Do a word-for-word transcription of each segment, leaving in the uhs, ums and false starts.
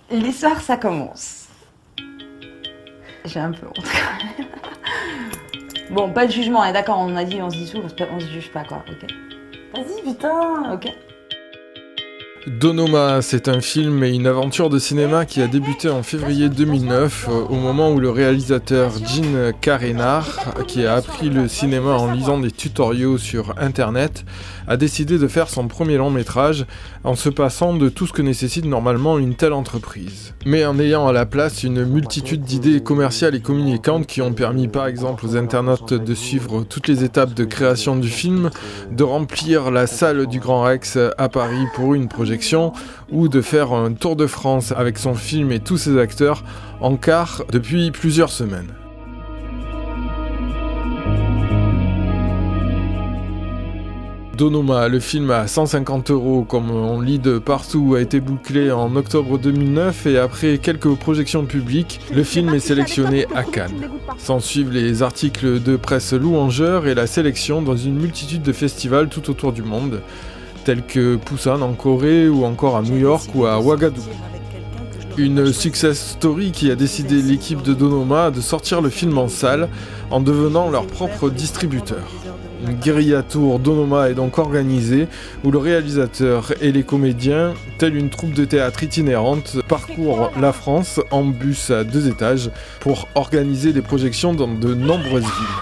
L'histoire, ça commence. J'ai un peu honte quand même. Bon, pas de jugement, hein, d'accord, on a dit, on se dissout, on se, on se juge pas, quoi, ok. Vas-y, putain, ok. Donoma, c'est un film et une aventure de cinéma qui a débuté en février deux mille neuf, euh, au moment où le réalisateur Gene Karanar, qui a appris le cinéma en lisant des tutoriaux sur internet, a décidé de faire son premier long métrage en se passant de tout ce que nécessite normalement une telle entreprise. Mais en ayant à la place une multitude d'idées commerciales et communicantes qui ont permis par exemple aux internautes de suivre toutes les étapes de création du film, de remplir la salle du Grand Rex à Paris pour une projection, ou de faire un tour de France avec son film et tous ses acteurs en quart depuis plusieurs semaines. Donoma, le film à cent cinquante euros, comme on lit de partout, a été bouclé en octobre deux mille neuf et après quelques projections publiques, le film est sélectionné à Cannes. S'en suivent les articles de presse louangeurs et la sélection dans une multitude de festivals tout autour du monde, tels que Busan en Corée ou encore à New York ou à Ouagadougou. Une success story qui a décidé l'équipe de Donoma de sortir le film en salle en devenant leur propre distributeur. Une guérilla tour Donoma est donc organisée où le réalisateur et les comédiens, telle une troupe de théâtre itinérante, parcourent la France en bus à deux étages pour organiser des projections dans de nombreuses villes.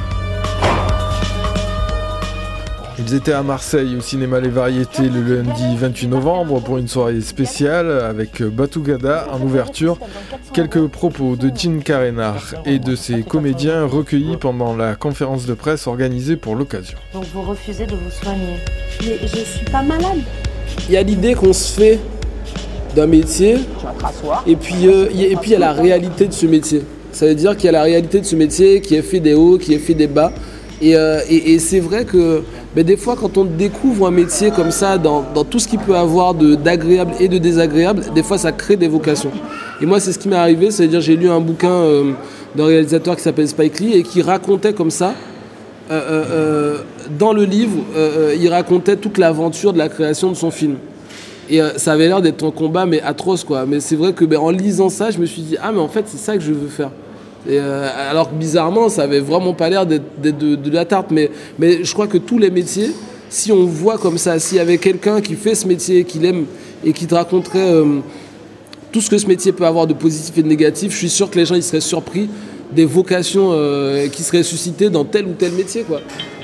Ils étaient à Marseille au cinéma Les Variétés le lundi vingt-huit novembre pour une soirée spéciale avec Batougada en ouverture. Quelques propos de Gene Karanar et de ses comédiens recueillis pendant la conférence de presse organisée pour l'occasion. Donc vous refusez de vous soigner? Mais je suis pas malade. Il y a l'idée qu'on se fait d'un métier et puis euh, et puis il y a la réalité de ce métier. Ça veut dire qu'il y a la réalité de ce métier qui est fait des hauts, qui est fait des bas. Et, euh, et, et c'est vrai que mais des fois, quand on découvre un métier comme ça, dans, dans tout ce qu'il peut avoir de, d'agréable et de désagréable, des fois, ça crée des vocations. Et moi, c'est ce qui m'est arrivé, c'est-à-dire j'ai lu un bouquin euh, d'un réalisateur qui s'appelle Spike Lee et qui racontait comme ça, euh, euh, dans le livre, euh, il racontait toute l'aventure de la création de son film. Et euh, ça avait l'air d'être un combat, mais atroce, quoi. Mais c'est vrai que ben, en lisant ça, je me suis dit, ah, mais en fait, c'est ça que je veux faire. Et euh, alors que bizarrement, ça avait vraiment pas l'air d'être, d'être de, de la tarte, mais, mais je crois que tous les métiers, si on voit comme ça, s'il y avait quelqu'un qui fait ce métier, qui l'aime et qui te raconterait euh, tout ce que ce métier peut avoir de positif et de négatif, je suis sûr que les gens ils seraient surpris des vocations euh, qui seraient suscitées dans tel ou tel métier, quoi.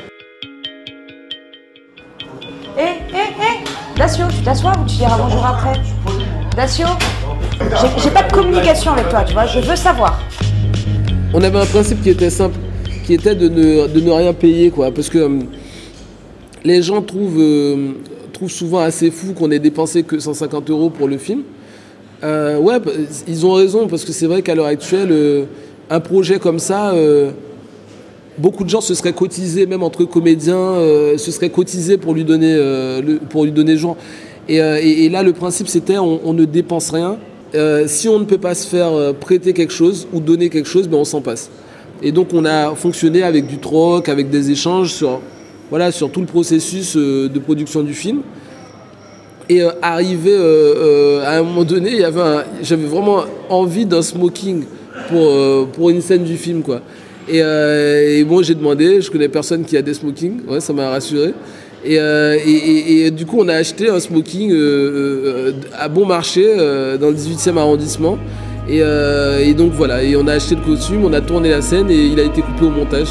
Hé, hé, hé Dacio, tu t'assois ou tu diras bonjour après? Dacio, j'ai, j'ai pas de communication avec toi, tu vois, je veux savoir. On avait un principe qui était simple, qui était de ne, de ne rien payer, quoi, parce que euh, les gens trouvent, euh, trouvent souvent assez fou qu'on ait dépensé que cent cinquante euros pour le film. Euh, ouais, ils ont raison, parce que c'est vrai qu'à l'heure actuelle, euh, un projet comme ça, euh, beaucoup de gens se seraient cotisés, même entre comédiens, euh, se seraient cotisés pour lui donner, euh, le, pour lui donner jour. Et, euh, et, et là, le principe, c'était on, on ne dépense rien. Euh, si on ne peut pas se faire euh, prêter quelque chose ou donner quelque chose, ben on s'en passe. Et donc on a fonctionné avec du troc, avec des échanges sur, voilà, sur tout le processus euh, de production du film. Et euh, arrivé euh, euh, à un moment donné, il y avait un, j'avais vraiment envie d'un smoking pour, euh, pour une scène du film, quoi. Et, euh, et bon, j'ai demandé, je connais personne qui a des smokings, ouais, ça m'a rassuré. Et, euh, et, et, et du coup, on a acheté un smoking euh, euh, à bon marché euh, dans le dix-huitième arrondissement. Et, euh, et donc voilà, et on a acheté le costume, on a tourné la scène et il a été coupé au montage.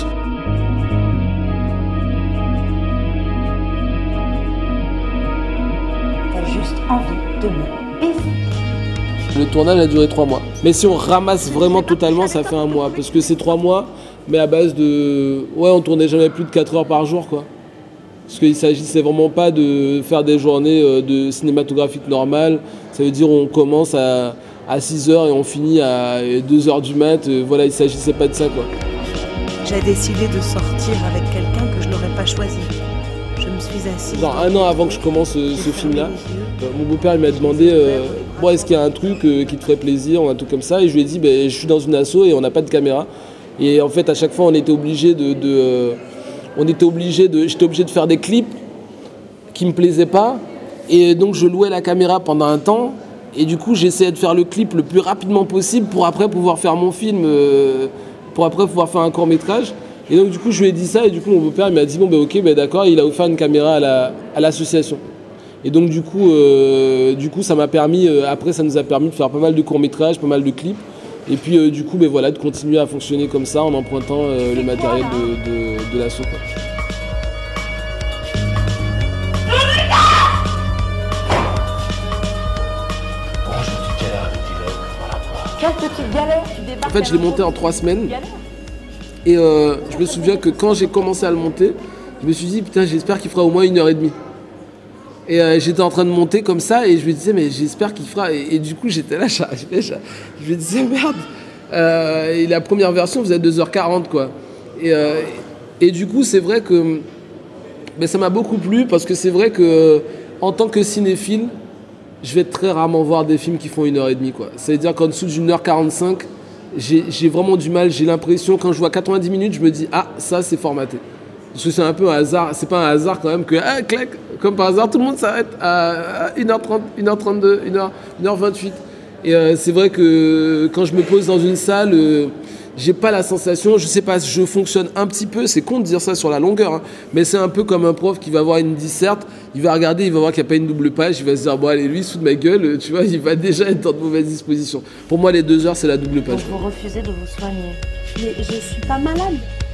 T'as juste envie de me baiser. Le tournage a duré trois mois. Mais si on ramasse vraiment totalement, ça fait un mois. Parce que c'est trois mois, mais à base de... Ouais, on tournait jamais plus de quatre heures par jour, quoi. Parce qu'il ne s'agissait vraiment pas de faire des journées de cinématographique normales. Ça veut dire on commence à, à six heures et on finit à deux heures du mat. Voilà, il ne s'agissait pas de ça, quoi. J'ai décidé de sortir avec quelqu'un que je n'aurais pas choisi. Je me suis assise... Genre un an avant que je commence ce, ce film-là, mon beau-père il m'a demandé euh, bon, est-ce qu'il y a un truc euh, qui te ferait plaisir, un truc comme ça. Et je lui ai dit ben, je suis dans une asso et on n'a pas de caméra. Et en fait, à chaque fois, on était obligé de... de euh, On était obligé de, j'étais obligé de faire des clips qui me plaisaient pas, et donc je louais la caméra pendant un temps, Et du coup, j'essayais de faire le clip le plus rapidement possible pour après pouvoir faire mon film, euh, pour après pouvoir faire un court-métrage. Et donc, du coup, je lui ai dit ça, et du coup, mon beau-père il m'a dit bon, ben ok, ben d'accord, il a offert une caméra à, la, à l'association. Et donc, du coup, euh, du coup ça m'a permis, euh, après, ça nous a permis de faire pas mal de courts-métrages, pas mal de clips. Et puis, euh, du coup, ben voilà, de continuer à fonctionner comme ça en empruntant euh, le matériel de, de, de l'asso. Quelle petite galère tu débarques. En fait, je l'ai monté en trois semaines. Et euh, je me souviens que quand j'ai commencé à le monter, je me suis dit, putain, j'espère qu'il fera au moins une heure et demie. Et euh, j'étais en train de monter comme ça, et je me disais, mais j'espère qu'il fera. Et, et du coup, j'étais là, j'arrivais, je me disais, merde. Euh, et la première version faisait deux heures quarante, quoi. Et, euh, et du coup, c'est vrai que ben, ça m'a beaucoup plu, parce que c'est vrai que en tant que cinéphile, je vais très rarement voir des films qui font une heure et demie, quoi. C'est-à-dire qu'en dessous d'une heure quarante-cinq, j'ai, j'ai vraiment du mal, j'ai l'impression, quand je vois quatre-vingt-dix minutes, je me dis, ah, ça, c'est formaté. Parce que c'est un peu un hasard, c'est pas un hasard quand même que, ah, clac, comme par hasard, tout le monde s'arrête à une heure trente, une heure trente-deux, une heure, une heure vingt-huit. Et euh, c'est vrai que quand je me pose dans une salle, euh, j'ai pas la sensation, je sais pas, je fonctionne un petit peu, c'est con de dire ça sur la longueur, hein, mais c'est un peu comme un prof qui va voir une disserte, il va regarder, il va voir qu'il n'y a pas une double page, il va se dire, bon allez, lui, il se fout de ma gueule, tu vois, il va déjà être dans de mauvaises dispositions. Pour moi, les deux heures, c'est la double page. Donc vous refusez de vous soigner. Mais je suis pas malade.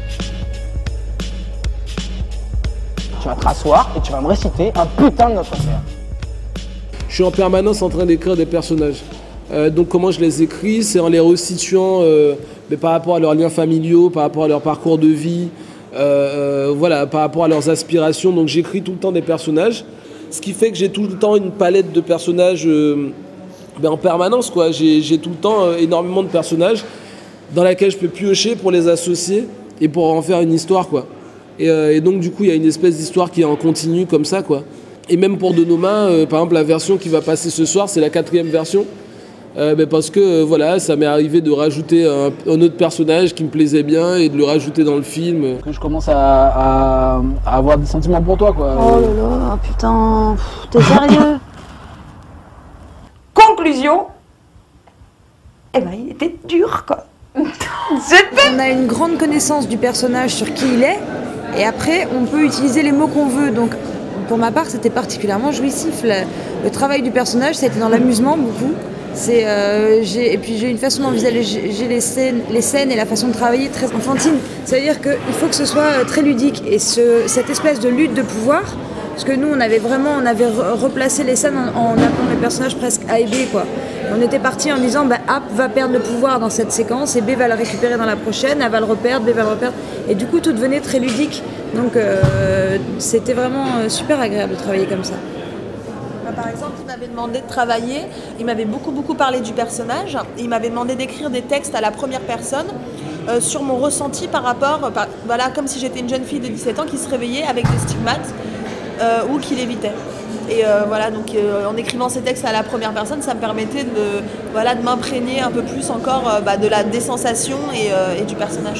Tu vas te rasseoir et tu vas me réciter un putain de Notre Père. Je suis en permanence en train d'écrire des personnages. Euh, donc comment je les écris, c'est en les resituant euh, mais par rapport à leurs liens familiaux, par rapport à leur parcours de vie, euh, euh, voilà, par rapport à leurs aspirations. Donc j'écris tout le temps des personnages, ce qui fait que j'ai tout le temps une palette de personnages euh, ben en permanence, quoi. J'ai, j'ai tout le temps euh, énormément de personnages dans laquelle je peux piocher pour les associer et pour en faire une histoire, quoi. Et, euh, et donc du coup il y a une espèce d'histoire qui est en continu comme ça, quoi. Et même pour De nos mains, euh, par exemple la version qui va passer ce soir, c'est la quatrième version. Euh, ben parce que euh, voilà, ça m'est arrivé de rajouter un, un autre personnage qui me plaisait bien et de le rajouter dans le film. Que je commence à, à, à avoir des sentiments pour toi, quoi. Oh là là, putain, t'es sérieux? Conclusion. Eh ben, il était dur, quoi. On a une grande connaissance du personnage sur qui il est, et après, on peut utiliser les mots qu'on veut. Donc, pour ma part, c'était particulièrement jouissif. Le, le travail du personnage, ça a été dans l'amusement, beaucoup. C'est, euh, j'ai, et puis j'ai une façon d'envisager les scènes, les scènes et la façon de travailler très enfantine. Ça veut dire qu'il faut que ce soit très ludique. Et ce, cette espèce de lutte de pouvoir, parce que nous on avait vraiment on avait re- replacé les scènes en, en appelant les personnages presque A et B, quoi. On était parti en disant bah, A va perdre le pouvoir dans cette séquence et B va le récupérer dans la prochaine, A va le reperdre, B va le reperdre. Et du coup tout devenait très ludique. Donc euh, c'était vraiment super agréable de travailler comme ça. Par exemple, il m'avait demandé de travailler, il m'avait beaucoup beaucoup parlé du personnage, et il m'avait demandé d'écrire des textes à la première personne euh, sur mon ressenti par rapport, par, voilà, comme si j'étais une jeune fille de dix-sept ans qui se réveillait avec des stigmates euh, ou qui lévitait. Et euh, voilà, donc euh, en écrivant ces textes à la première personne, ça me permettait de, voilà, de m'imprégner un peu plus encore euh, bah, de la des sensations et, euh, et du personnage.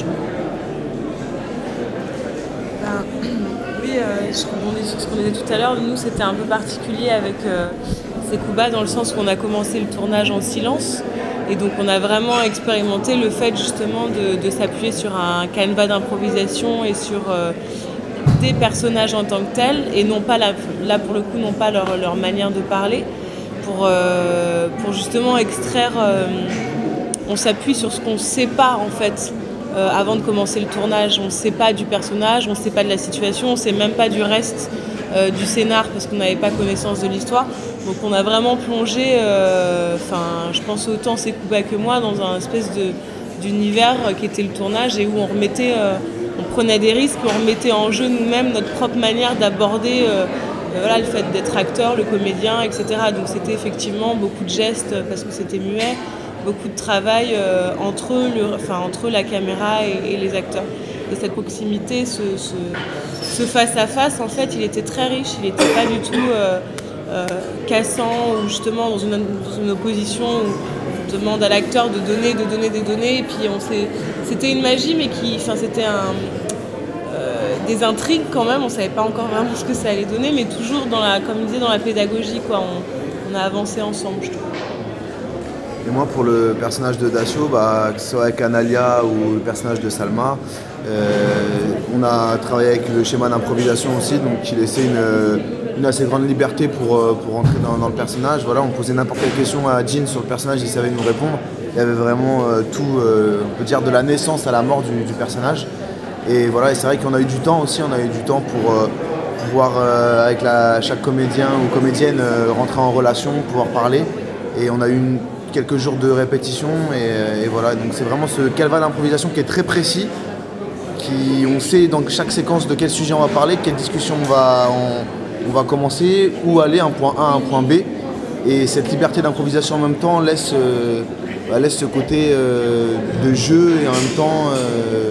Ben, oui, euh, je rebondis sur ce qu'on disait tout à l'heure. Nous, c'était un peu particulier avec euh, Sekouba dans le sens où on a commencé le tournage en silence. Et donc, on a vraiment expérimenté le fait justement de, de s'appuyer sur un canevas d'improvisation et sur euh, des personnages en tant que tels, et non pas, la, là pour le coup, non pas leur, leur manière de parler, pour, euh, pour justement extraire... Euh, on s'appuie sur ce qu'on ne sait pas, en fait. Euh, avant de commencer le tournage, on ne sait pas du personnage, on ne sait pas de la situation, on ne sait même pas du reste euh, du scénar parce qu'on n'avait pas connaissance de l'histoire. Donc on a vraiment plongé, enfin euh, je pense autant Sekouba que moi, dans un espèce de, d'univers qui était le tournage et où on remettait, euh, on prenait des risques, on remettait en jeu nous-mêmes notre propre manière d'aborder euh, voilà, le fait d'être acteur, le comédien, et cetera. Donc c'était effectivement beaucoup de gestes parce que c'était muet, beaucoup de travail euh, entre, le, enfin, entre la caméra et, et les acteurs. Et cette proximité, ce, ce, ce face-à-face, en fait, il était très riche, il n'était pas du tout euh, euh, cassant ou justement dans une, dans une opposition où on demande à l'acteur de donner, de donner des données. Et puis on s'est, c'était une magie, mais qui, enfin, c'était un, euh, des intrigues quand même. On ne savait pas encore vraiment ce que ça allait donner, mais toujours, dans la, comme je disais, dans la pédagogie, quoi. On, on a avancé ensemble, je trouve. Et moi, pour le personnage de Dasio, bah, que ce soit avec Analia ou le personnage de Salma, euh, on a travaillé avec le schéma d'improvisation aussi, donc qui laissait une, une assez grande liberté pour, pour rentrer dans, dans le personnage. Voilà, on posait n'importe quelle question à Jean sur le personnage, il savait nous répondre. Il y avait vraiment euh, tout, euh, on peut dire, de la naissance à la mort du, du personnage. Et voilà, et c'est vrai qu'on a eu du temps aussi, on a eu du temps pour euh, pouvoir, euh, avec la, chaque comédien ou comédienne, euh, rentrer en relation, pouvoir parler. Et on a eu une, quelques jours de répétition, et, et voilà. Donc c'est vraiment ce calva d'improvisation qui est très précis, qui, on sait dans chaque séquence de quel sujet on va parler, quelle discussion on va, on, on va commencer, où aller, un point A, un point B. Et cette liberté d'improvisation en même temps laisse, euh, bah, laisse ce côté euh, de jeu et en même temps... Euh,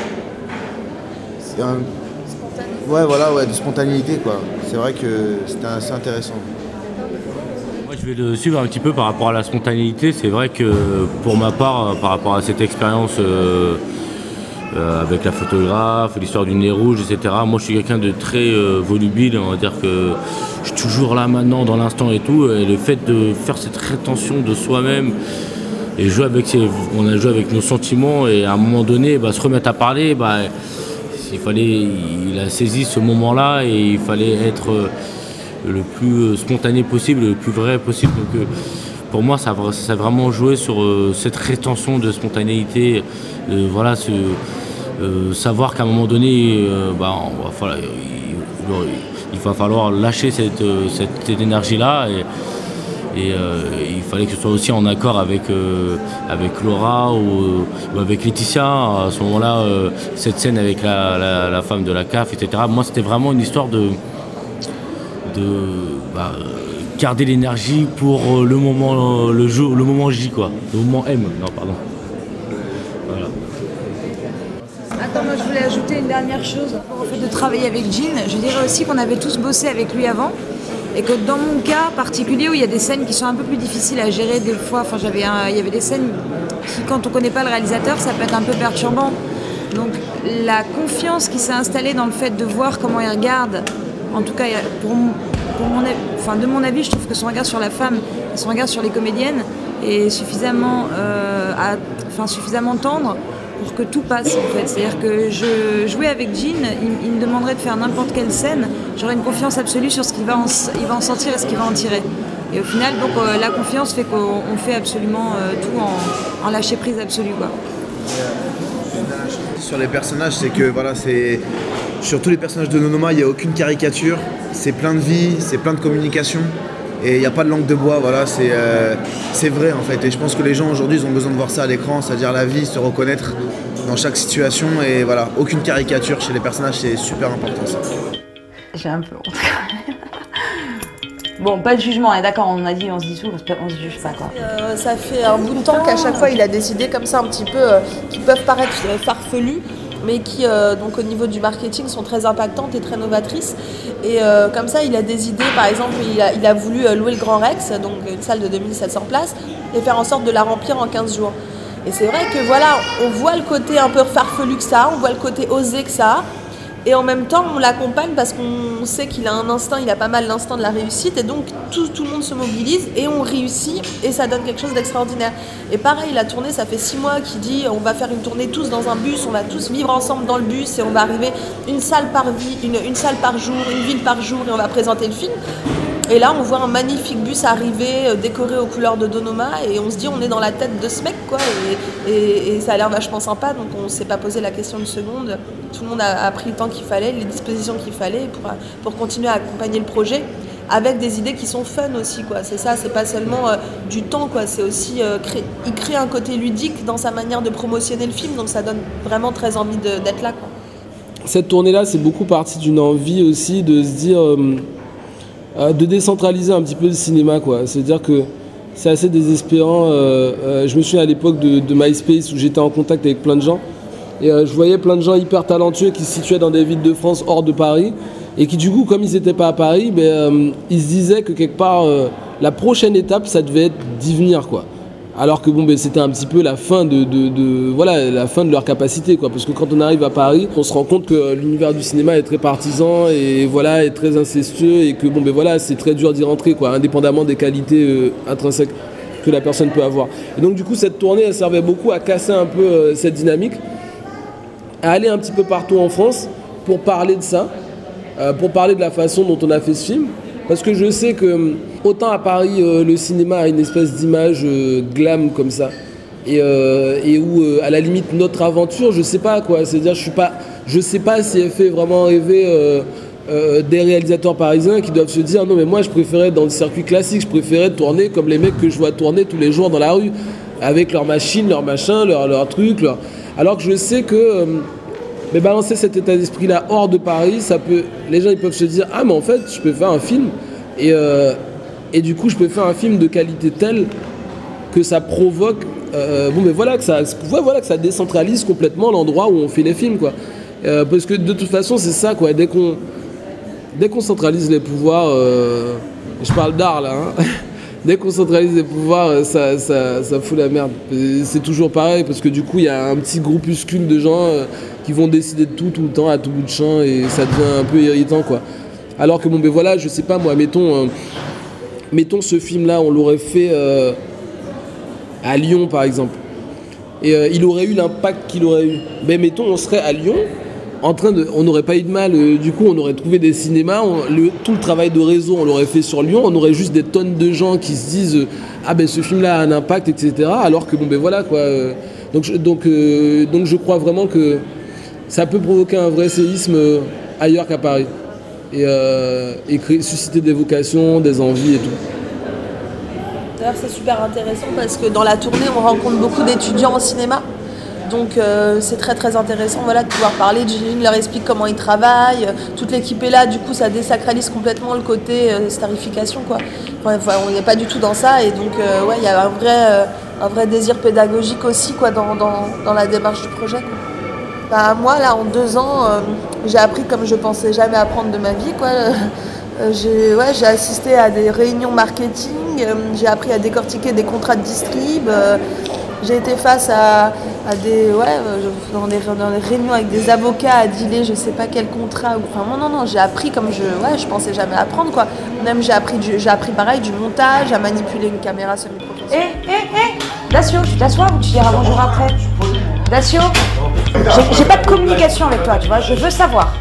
Un... Ouais, voilà, ouais, de spontanéité, quoi. C'est vrai que c'était assez intéressant. Moi, je vais le suivre un petit peu par rapport à la spontanéité. C'est vrai que pour ma part, par rapport à cette expérience euh, euh, avec la photographe, l'histoire du nez rouge, et cetera, moi, je suis quelqu'un de très euh, volubile. On va dire que je suis toujours là maintenant, dans l'instant et tout. Et le fait de faire cette rétention de soi-même et jouer avec ses... on a joué avec nos sentiments, et à un moment donné, bah, se remettre à parler, bah, il fallait, il a saisi ce moment-là et il fallait être le plus spontané possible, le plus vrai possible. Donc pour moi, ça, ça a vraiment joué sur cette rétention de spontanéité, de, voilà, ce, euh, savoir qu'à un moment donné, euh, bah, on va, voilà, il, il va falloir lâcher cette, cette, cette énergie-là. Et, Et euh, il fallait que ce soit aussi en accord avec, euh, avec Laura ou, ou avec Laetitia. À ce moment-là, euh, cette scène avec la, la, la femme de la C A F, et cetera. Moi, c'était vraiment une histoire de, de bah, garder l'énergie pour le moment, le jeu, le moment J, quoi. Le moment M. Non, pardon. Voilà. Attends, moi je voulais ajouter une dernière chose. Au fait de travailler avec Jean, je dirais aussi qu'on avait tous bossé avec lui avant. Et que dans mon cas particulier, où il y a des scènes qui sont un peu plus difficiles à gérer des fois, enfin j'avais un, il y avait des scènes qui, quand on ne connaît pas le réalisateur, ça peut être un peu perturbant. Donc la confiance qui s'est installée dans le fait de voir comment il regarde, en tout cas pour, pour mon, enfin, de mon avis, je trouve que son regard sur la femme et son regard sur les comédiennes est suffisamment, euh, à, enfin, suffisamment tendre pour que tout passe en fait. C'est-à-dire que je jouais avec Jean, il, il me demanderait de faire n'importe quelle scène, j'aurais une confiance absolue sur ce qu'il va en, il va en sortir et ce qu'il va en tirer. Et au final, donc, euh, la confiance fait qu'on fait absolument euh, tout en, en lâcher prise absolue, quoi. Sur les personnages, c'est que voilà, c'est sur tous les personnages de Nonoma, il n'y a aucune caricature, c'est plein de vie, c'est plein de communication. Et il n'y a pas de langue de bois, voilà, c'est, euh, c'est vrai en fait. Et je pense que les gens aujourd'hui ils ont besoin de voir ça à l'écran, c'est-à-dire la vie, se reconnaître dans chaque situation. Et voilà, aucune caricature chez les personnages, c'est super important ça. J'ai un peu honte quand même. Bon, pas de jugement, hein, d'accord, on a dit, on se dissout, on se juge pas quoi. Euh, ça fait un bout de temps qu'à chaque fois il a décidé comme ça un petit peu, euh, qui peuvent paraître euh, farfelus, mais qui, euh, donc au niveau du marketing, sont très impactantes et très novatrices. Et euh, comme ça, il a des idées. Par exemple, il a, il a voulu louer le Grand Rex, donc une salle de deux mille sept cents places, et faire en sorte de la remplir en quinze jours. Et c'est vrai que voilà, on voit le côté un peu farfelu que ça a, on voit le côté osé que ça a, et en même temps, on l'accompagne parce qu'on sait qu'il a un instinct, il a pas mal l'instinct de la réussite, et donc tout, tout le monde se mobilise, et on réussit, et ça donne quelque chose d'extraordinaire. Et pareil, la tournée, ça fait six mois qu'il dit, on va faire une tournée tous dans un bus, on va tous vivre ensemble dans le bus, et on va arriver une salle par vie, une, une salle par jour, une ville par jour, et on va présenter le film. Et là, on voit un magnifique bus arriver, euh, décoré aux couleurs de Donoma, et on se dit, on est dans la tête de ce mec, quoi. Et, et, et ça a l'air vachement sympa, donc on ne s'est pas posé la question une seconde. Tout le monde a, a pris le temps qu'il fallait, les dispositions qu'il fallait pour, pour continuer à accompagner le projet, avec des idées qui sont fun aussi, quoi. C'est ça, c'est pas seulement euh, du temps, quoi. C'est aussi, euh, cré... il crée un côté ludique dans sa manière de promotionner le film, donc ça donne vraiment très envie de, d'être là, quoi. Cette tournée-là, c'est beaucoup partie d'une envie aussi de se dire... Euh... de décentraliser un petit peu le cinéma, quoi. C'est-à-dire que c'est assez désespérant. Euh, euh, je me souviens à l'époque de, de MySpace où j'étais en contact avec plein de gens et euh, je voyais plein de gens hyper talentueux qui se situaient dans des villes de France hors de Paris et qui du coup, comme ils n'étaient pas à Paris, ben, euh, ils se disaient que quelque part euh, la prochaine étape, ça devait être d'y venir, quoi. Alors que bon, ben, c'était un petit peu la fin de, de, de, voilà, la fin de leur capacité, quoi. Parce que quand on arrive à Paris, on se rend compte que l'univers du cinéma est très partisan et voilà, est très incestueux et que bon, ben, voilà, c'est très dur d'y rentrer, quoi, indépendamment des qualités euh, intrinsèques. que la personne peut avoir. Et donc du coup cette tournée elle servait beaucoup à casser un peu euh, cette dynamique, à aller un petit peu partout en France pour parler de ça, euh, pour parler de la façon dont on a fait ce film. Parce que je sais que autant à Paris euh, le cinéma a une espèce d'image euh, glam comme ça, et, euh, et où euh, à la limite notre aventure, je sais pas quoi, c'est-à-dire je suis pas, je sais pas si elle fait vraiment rêver euh, euh, des réalisateurs parisiens qui doivent se dire non mais moi je préférais dans le circuit classique, je préférais tourner comme les mecs que je vois tourner tous les jours dans la rue, avec leurs machines, leurs machins, leurs leur trucs, leur... alors que je sais que euh, mais balancer cet état d'esprit-là hors de Paris, ça peut, les gens ils peuvent se dire ah mais en fait je peux faire un film et, euh, et du coup je peux faire un film de qualité telle que ça provoque euh, bon mais voilà que ça, voilà que ça décentralise complètement l'endroit où on fait les films quoi. Euh, parce que de toute façon c'est ça quoi, dès qu'on dès qu'on centralise les pouvoirs, euh, je parle d'art là, hein, dès qu'on centralise les pouvoirs, ça, ça, ça fout la merde. C'est toujours pareil parce que du coup il y a un petit groupuscule de gens euh, qui vont décider de tout tout le temps à tout bout de champ et ça devient un peu irritant quoi. Alors que bon ben voilà, je sais pas moi, mettons, euh, mettons ce film là, on l'aurait fait euh, à Lyon par exemple. Et euh, il aurait eu l'impact qu'il aurait eu. Ben mettons on serait à Lyon, en train de, on n'aurait pas eu de mal, euh, du coup on aurait trouvé des cinémas, on, le, tout le travail de réseau on l'aurait fait sur Lyon, on aurait juste des tonnes de gens qui se disent euh, ah ben ce film là a un impact et cetera. Alors que bon ben voilà quoi. Euh, donc, donc, euh, donc je crois vraiment que ça peut provoquer un vrai séisme euh, ailleurs qu'à Paris. Et, euh, et créer, susciter des vocations, des envies et tout. D'ailleurs c'est super intéressant parce que dans la tournée on rencontre beaucoup d'étudiants en cinéma. Donc euh, c'est très très intéressant voilà, de pouvoir parler. Gilles leur explique comment ils travaillent. Toute l'équipe est là, du coup ça désacralise complètement le côté euh, starification quoi. Enfin, enfin, on n'est pas du tout dans ça et donc euh, ouais, il y a un vrai, euh, un vrai désir pédagogique aussi quoi, dans, dans, dans la démarche du projet. Quoi. Bah, moi là en deux ans euh, j'ai appris comme je pensais jamais apprendre de ma vie quoi. Euh, j'ai, ouais, j'ai assisté à des réunions marketing, euh, j'ai appris à décortiquer des contrats de distrib. Euh, J'ai été face à, à des, ouais, dans des, dans des réunions avec des avocats à dealer je sais pas quel contrat. Enfin, non, non, non, j'ai appris comme je, ouais, je pensais jamais apprendre quoi. Même j'ai appris, du, j'ai appris pareil du montage, à manipuler une caméra semi-professionnelle. Hé, hé, hé Dacio, tu t'assois ou tu diras bonjour après? Dacio, j'ai, j'ai pas de communication avec toi, tu vois, je veux savoir.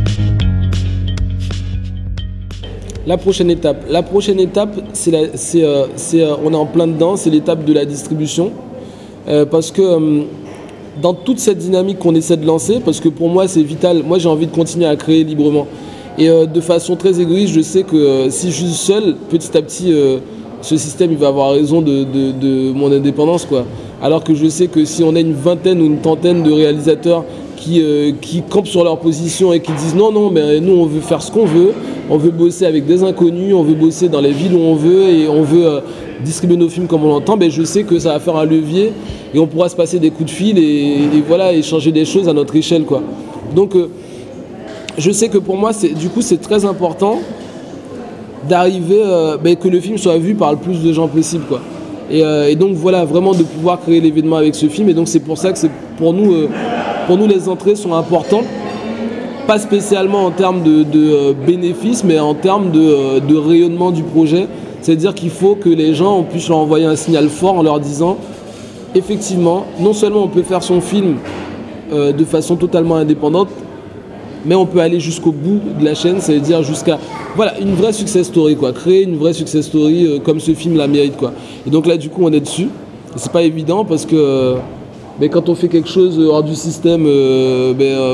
La prochaine étape, la prochaine étape, c'est, la, c'est, euh, c'est euh, on est en plein dedans, c'est l'étape de la distribution. Euh, parce que euh, dans toute cette dynamique qu'on essaie de lancer, parce que pour moi c'est vital, moi j'ai envie de continuer à créer librement. Et euh, de façon très égoïste, je sais que euh, si je suis seul, petit à petit, euh, ce système il va avoir raison de, de, de mon indépendance, quoi. Alors que je sais que si on a une vingtaine ou une trentaine de réalisateurs qui, euh, qui campent sur leur position et qui disent non, non, mais nous on veut faire ce qu'on veut, on veut bosser avec des inconnus, on veut bosser dans les villes où on veut et on veut euh, distribuer nos films comme on l'entend, ben je sais que ça va faire un levier et on pourra se passer des coups de fil et, et voilà, et changer des choses à notre échelle, quoi. Donc euh, je sais que pour moi, c'est, du coup, c'est très important d'arriver, euh, ben, que le film soit vu par le plus de gens possible, quoi. Et, euh, et donc voilà, vraiment de pouvoir créer l'événement avec ce film. Et donc c'est pour ça que c'est, pour nous, euh, pour nous les entrées sont importantes. Pas spécialement en termes de, de euh, bénéfices, mais en termes de, euh, de rayonnement du projet. C'est-à-dire qu'il faut que les gens, on puisse leur envoyer un signal fort en leur disant effectivement, non seulement on peut faire son film euh, de façon totalement indépendante, mais on peut aller jusqu'au bout de la chaîne, c'est-à-dire jusqu'à voilà, une vraie success story, quoi. Créer une vraie success story euh, comme ce film la mérite, quoi. Et donc là, du coup, on est dessus. Et c'est pas évident parce que euh, mais quand on fait quelque chose hors du système, euh, ben, euh,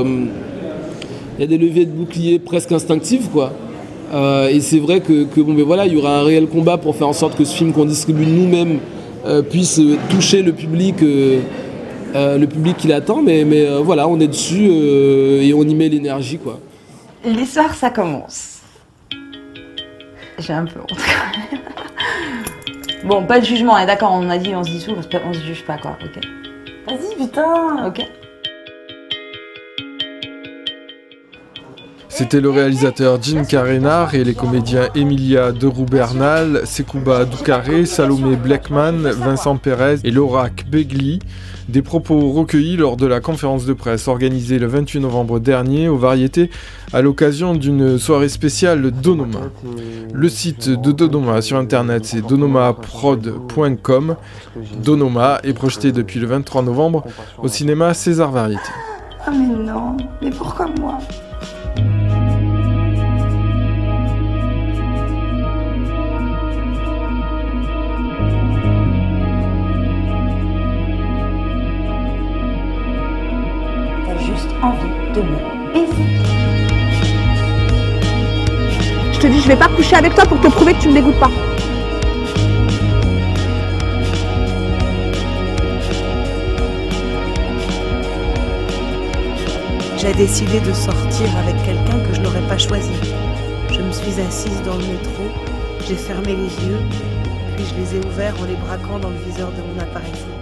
y a des leviers de bouclier presque instinctifs, quoi. Euh, et c'est vrai que, que bon, ben voilà, il y aura un réel combat pour faire en sorte que ce film qu'on distribue nous-mêmes euh, puisse euh, toucher le public, euh, euh, le public qui l'attend. Mais, mais euh, voilà, on est dessus euh, et on y met l'énergie, quoi. L'histoire, ça commence. J'ai un peu honte quand même. Bon, pas de jugement, hein, d'accord, on a dit, on se dissout, on se, on se juge pas, quoi, ok. Vas-y, putain. Ok. C'était le réalisateur Jim Carénard et les comédiens Emilia de Roux-Bernal, Sekouba Doukaré, Salomé Blackman, Vincent Pérez et Laura Kbegli. Des propos recueillis lors de la conférence de presse organisée le vingt-huit novembre dernier aux Variétés à l'occasion d'une soirée spéciale Donoma. Le site de Donoma sur internet c'est donomaprod point com. Donoma est projeté depuis le vingt-trois novembre au cinéma César Variété. Ah mais non, mais pourquoi moi ? Juste envie de me baiser. Je te dis, je vais pas coucher avec toi pour te prouver que tu me dégoûtes pas. J'ai décidé de sortir avec quelqu'un que je n'aurais pas choisi. Je me suis assise dans le métro, j'ai fermé les yeux, puis je les ai ouverts en les braquant dans le viseur de mon appareil photo.